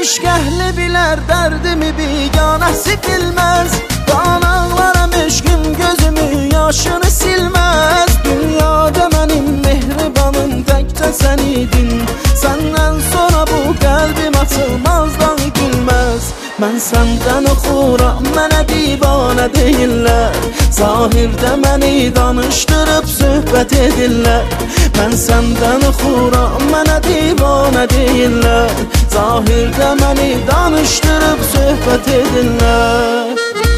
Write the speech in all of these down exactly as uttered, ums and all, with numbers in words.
Eşq əhli bilər dərdimi, biganəsi bilməz. Qanaqlaram eşqim gözümü, yaşını silməz. Dünyada mənim mehribanım təkcə sən idin. Səndən sonra bu qəlbim açılmazdan gülməz. Mən səndən oxuram, mənə divanə deyirlər. Zahirdə məni danışdırıb söhbət edirlər. Mən səndən oxuram, mənə divanə deyirlər. Zahirdə məni danışdırıb söhbət edirlər.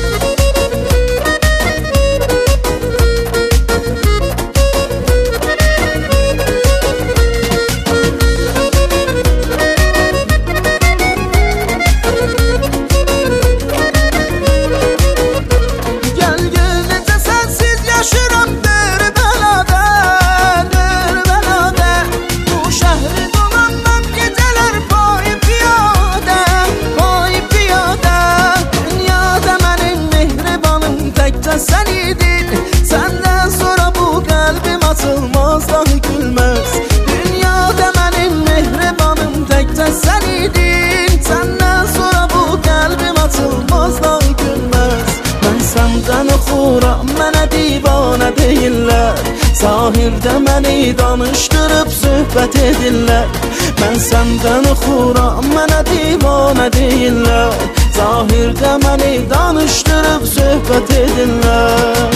Sən idin, səndən sonra bu qəlbim açılmazdan gülməz. Dünyada mənim mehribanım təkcə sən idin. Səndən sonra bu qəlbim açılmazdan gülməz. Mən səndən oxuram, mənə divanə deyirlər. Zahirdə məni danışdırıb söhbət edirlər. Mən səndən oxuram, mənə divanə deyirlər. Zahirdə məni danışdırıb söhbət edirlər.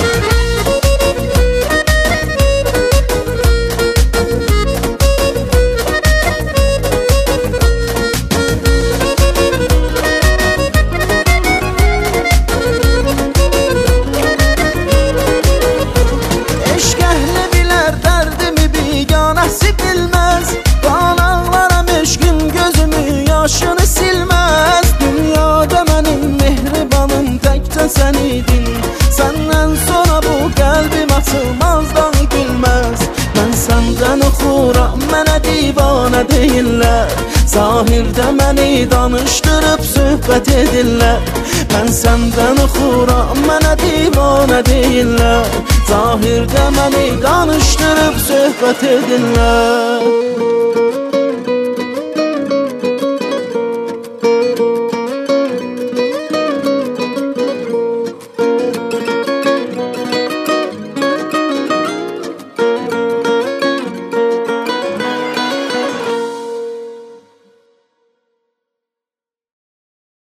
Eşq əhli bilər dərdimi, biganəsi bilməz. Qanaqlaram eşqim gözümü, yaşını silməz. Dünyada mənim mehribanım təkcə sən idin. Səndən sonra bu qəlbim açılmazdan gülməz. Mən səndən oxuram, mənə divanə deyirlər. Zahirdə məni danışdırıb söhbət edirlər. Mən səndən oxuram, mənə divanə deyirlər. Zahirdə məni danışdırıb söhbət edirlər.